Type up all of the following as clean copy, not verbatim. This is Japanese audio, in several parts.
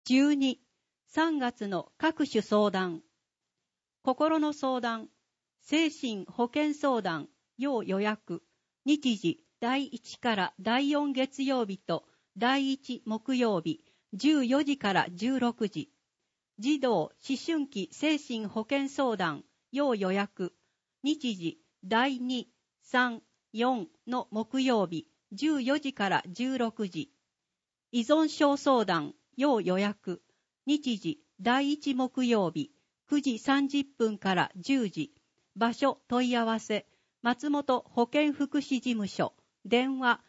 12、3月の各種相談。心の相談、精神保健相談、要予約。日時、第1から第4月曜日と第1木曜日、14時から16時。児童思春期精神保健相談、要予約。日時、第2、3、4の木曜日、14時から16時。依存症相談、要予約。日時、第1木曜日、9時30分から10時。場所問い合わせ、松本保健福祉事務所。電話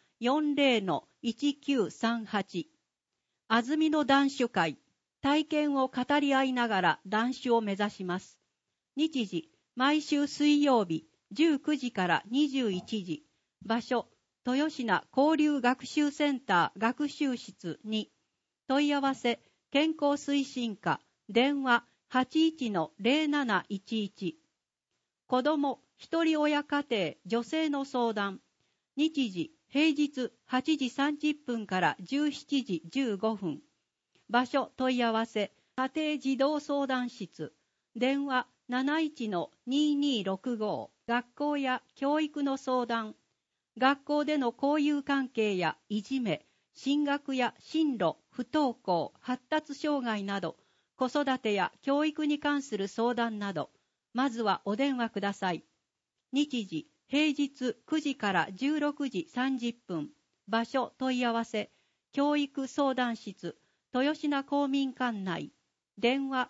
40-1938。安曇野談酒会。体験を語り合いながら談酒を目指します。日時、毎週水曜日、19時から21時。場所、豊品交流学習センター学習室に。問い合わせ、健康推進課。電話 81-0711。子ども、一人親家庭、女性の相談。日時、平日8時30分から17時15分。場所問い合わせ、家庭児童相談室。電話 71-2265。学校や教育の相談。学校での交友関係やいじめ、進学や進路、不登校、発達障害など、子育てや教育に関する相談など、まずはお電話ください。日時、平日9時から16時30分。場所問い合わせ、教育相談室、豊品公民館内。電話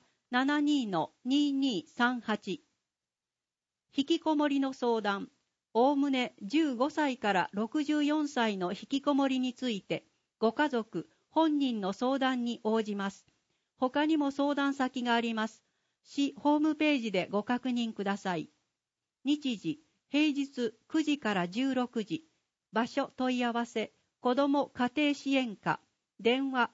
72-2238。引きこもりの相談。おおむね15歳から64歳の引きこもりについて、ご家族、本人の相談に応じます。他にも相談先があります。市ホームページでご確認ください。日時、平日9時から16時。場所問い合わせ、子ども家庭支援課。電話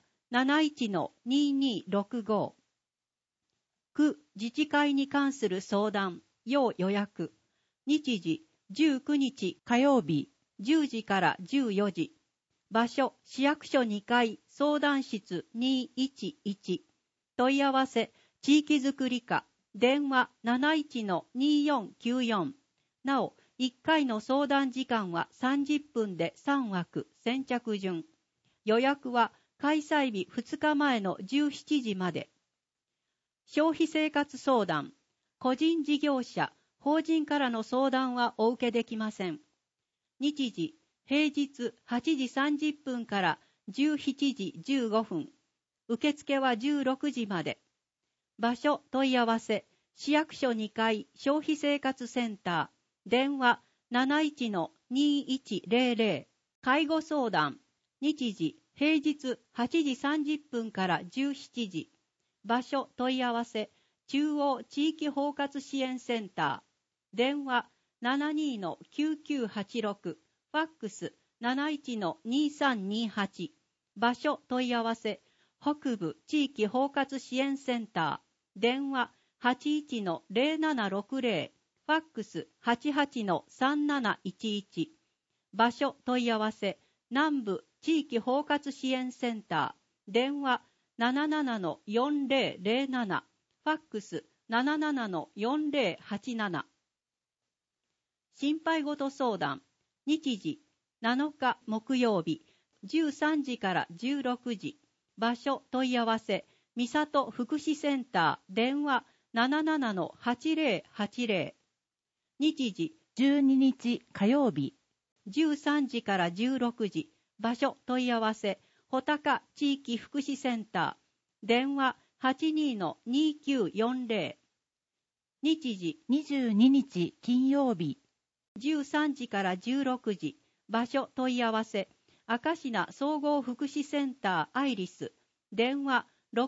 71-2265。区自治会に関する相談、要予約。日時、19日火曜日、10時から14時。場所、市役所2階、相談室211。問い合わせ、地域づくり課。電話 71-2494。なお、1回の相談時間は30分で3枠、先着順。予約は開催日2日前の17時まで。消費生活相談。個人事業者、法人からの相談はお受けできません。日時、平日8時30分から17時15分。受付は16時まで。場所問い合わせ、市役所2階消費生活センター。電話 71-2100。介護相談。日時、平日8時30分から17時。場所問い合わせ、中央地域包括支援センター。電話 72-9986。ファックス 71-2328。場所問い合わせ、北部地域包括支援センター。電話 81-0760。ファックス 88-3711。場所問い合わせ、南部地域包括支援センター。電話 77-4007。ファックス 77-4087。心配事相談。日時、7日木曜日、13時から16時。場所問い合わせ、三郷福祉センター。電話 77-8080。日時、 12日火曜日、 13時から16時。場所問い合わせ、穂高地域福祉センター。電話 82-2940。日時、 22日金曜日、 13時から16時。場所問い合わせ、明科総合福祉センターアイリス。電話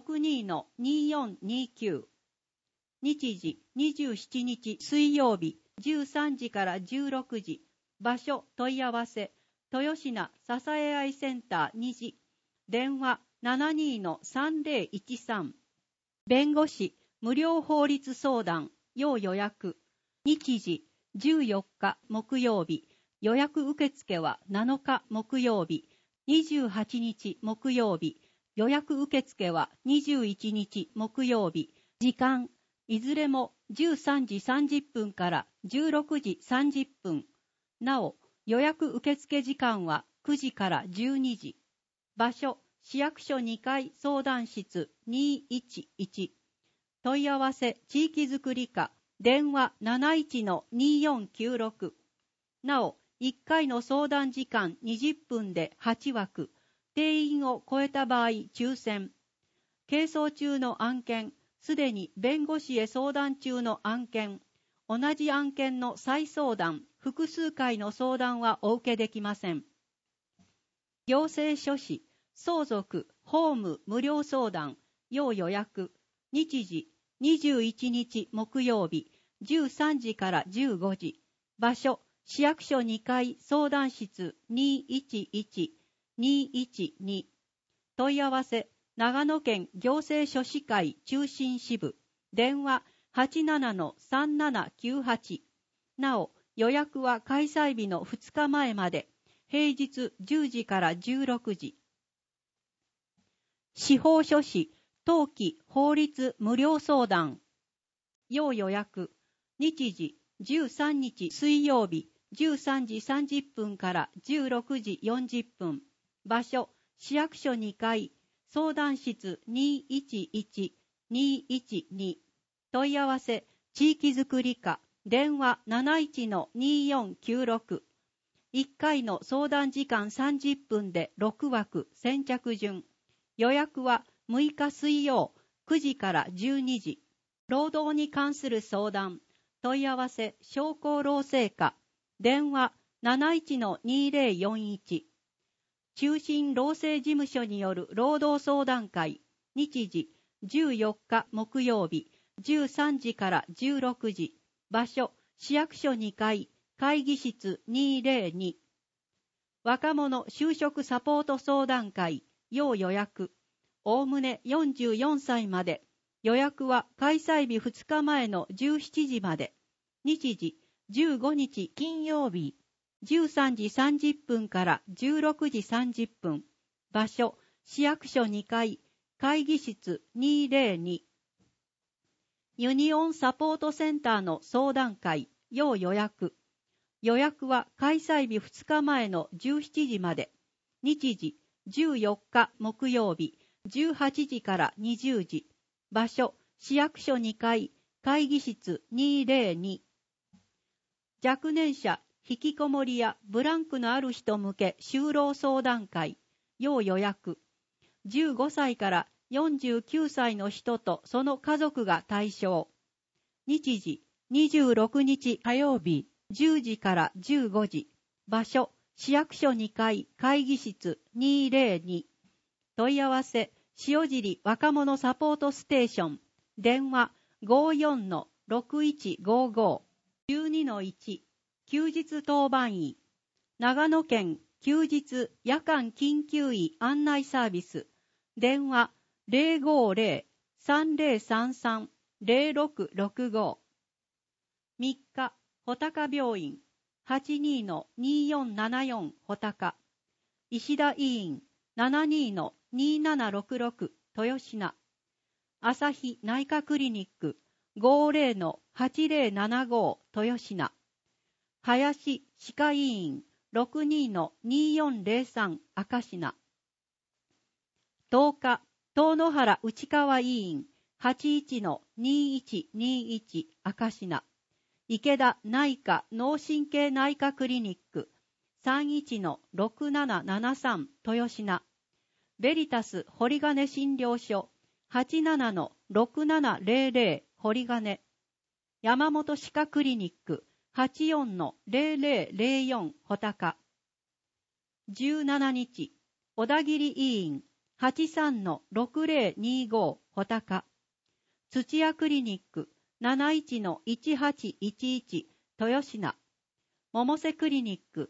62-2429。日時、27日水曜日、13時から16時。場所問い合わせ、豊品支え合いセンター2時。電話 72-3013。弁護士無料法律相談、要予約。日時、14日木曜日。予約受付は7日木曜日、28日木曜日、 予約受付は21日木曜日。時間、いずれも13時30分から16時30分。なお、予約受付時間は9時から12時。場所、市役所2階相談室211。問い合わせ地域づくり課、電話 71-2496。なお、1回の相談時間20分で8枠。定員を超えた場合抽選。係争中の案件、すでに弁護士へ相談中の案件、同じ案件の再相談、複数回の相談はお受けできません。行政書士、相続、法務無料相談、要予約。日時、21日木曜日、13時から15時。場所、市役所2階相談室211-212。問い合わせ、長野県行政書士会中心支部。電話 87-3798。なお、予約は開催日の2日前まで。平日10時から16時。司法書士、登記法律無料相談。要予約。日時、13日水曜日、13時30分から16時40分。場所、市役所2階、相談室211-212。問い合わせ、地域づくり課、電話 71-2496。1回の相談時間30分で6枠先着順。予約は6日水曜9時から12時。労働に関する相談。問い合わせ商工労政課。電話 71-2041。中心労政事務所による労働相談会。日時14日木曜日13時から16時。場所市役所2階。会議室202。若者就職サポート相談会、要予約。おおむね44歳まで。予約は開催日2日前の17時まで。日時15日金曜日。13時30分から16時30分。場所市役所2階。会議室202。ユニオンサポートセンターの相談会、要予約。予約は開催日2日前の17時まで。日時14日木曜日18時から20時。場所市役所2階。会議室202。若年者、引きこもりやブランクのある人向け就労相談会、要予約。15歳から49歳の人とその家族が対象。日時26日火曜日10時から15時。場所市役所2階。会議室202。問い合わせ塩尻若者サポートステーション。電話 54-6155。12-1。休日当番医。長野県休日夜間緊急医案内サービス。電話 050-3033-0665。3日、穂高病院 82-2474 穂高。石田医院 72-2766 豊品。朝日内科クリニック 50-8075 豊品。林歯科医院 62-2403 赤品。10日、東野原内川医院 81-2121 赤品。池田内科脳神経内科クリニック 31-6773 豊品。ベリタス堀金診療所 87-6700 堀金。山本歯科クリニック 84-0004 穂高。17日、小田切医院 83-6025 穂高。土屋クリニック 71-1811 豊品。百瀬クリニック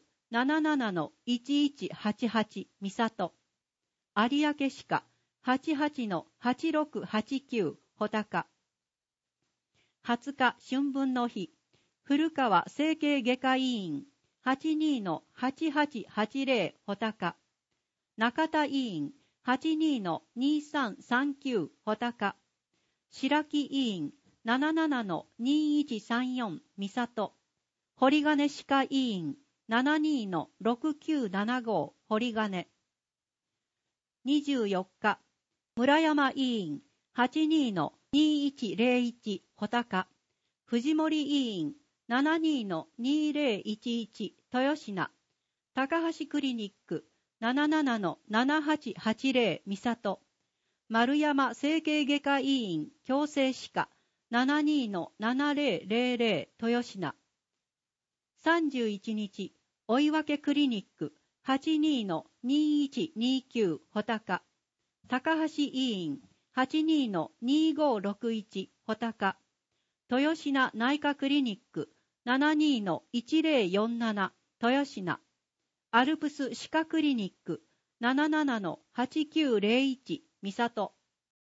77-1188 三郷。有明歯科 88-8689 穂高。20日春分の日、古川整形外科医院 82-8880 穂高。中田医院 82-2339 穂高、白木委員 77-2134 三里、堀金歯科委員 72-6975 堀金。24日、村山委員 82-2101 穂高、藤森委員 72-2011 豊品、高橋クリニック 77-7880 三里、丸山整形外科委員矯正歯科 72-7000 豊品。31日、追分クリニック 82-2129 穂高、高橋委員 82-2561 穂高、豊品内科クリニック 72-1047 豊品、アルプス歯科クリニック 77-8901 三里。